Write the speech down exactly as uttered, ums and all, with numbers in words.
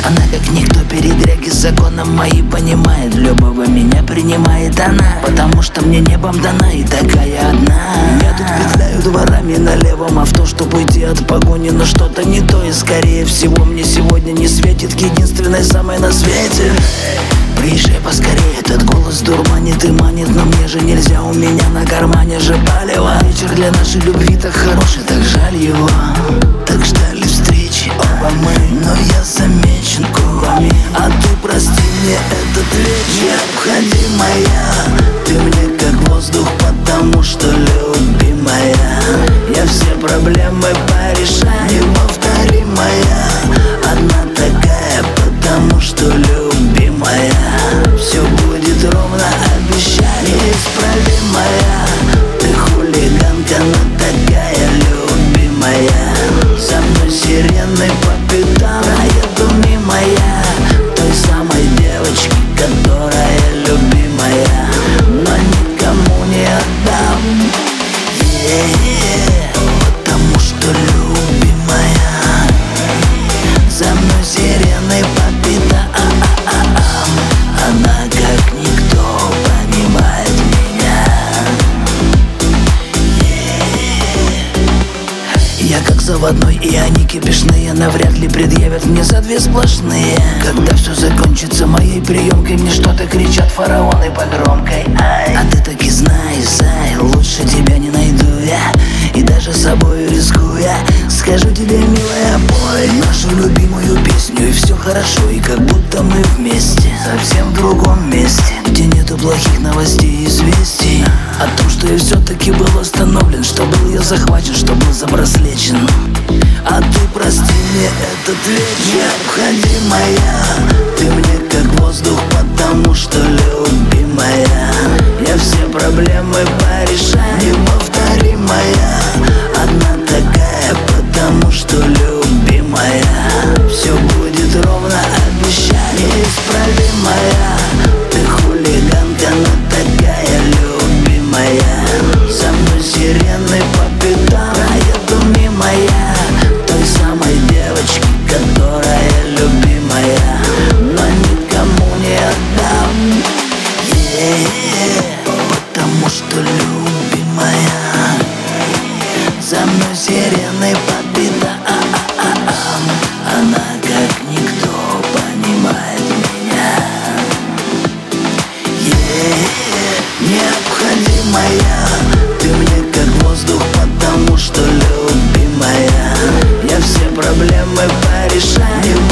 Она как никто передряги с законом мои понимает. Любого меня принимает она, потому что мне небом дана и такая одна. Я тут петляю дворами налево авто, чтобы уйти от погони, но что-то не то. И скорее всего мне сегодня не светит к единственной самой на свете. Приезжай поскорее, этот голос дурманит и манит, но мне же нельзя, у меня на кармане же палево. Вечер для нашей любви так хороший, так жаль его. Так ждали встречи оба мы, но я замечен кровами. А ты прости мне этот вечер, необходимая. Ты мне как воздух, потому что любимая. Я все проблемы порешаю, неповторимая. Одна такая, потому что любимая. Все будет ровно, обещаю, неисправимая. Ты хулиганка, но такая любимая. За мной сирены по пятам проеду мимо я той самой девочки, которая любимая, но никому не отдам. Yeah, потому что любимая. За мной сирены по пятам. Она как никто понимает меня. Yeah. Я как заводной, и они кипишные навряд ли предъявят мне за две сплошные. Когда все закончится моей приемкой, мне что-то кричат фараоны по громкой. Ай. А ты так и знай, зай, лучше тебя не найду я. И даже собою рискуя, скажу тебе, милая, пой нашу любимую песню, и все хорошо, и как будто мы вместе, совсем в другом месте, где нету плохих новостей и известий о том, что я все-таки был остановлен, что был я захвачен, что был забраслечен. А ты прости мне этот вечер, необходимая. Ты мне как воздух, потому что любимая. Я все проблемы порешаю, неповторимая. Одна такая, потому что любимая. Все будет ровно, обещаю, неисправимая. Ты хулиганка, но такая любимая. За мной сирены по пятам проеду мимо я той самой девочки, которая любимая, но никому не отдам. Yeah, потому что любимая. За мной сирены по пятам. Она как никто понимает меня. Yeah, необходимая. Ты мне как воздух, потому что любимая. Я все проблемы порешаю.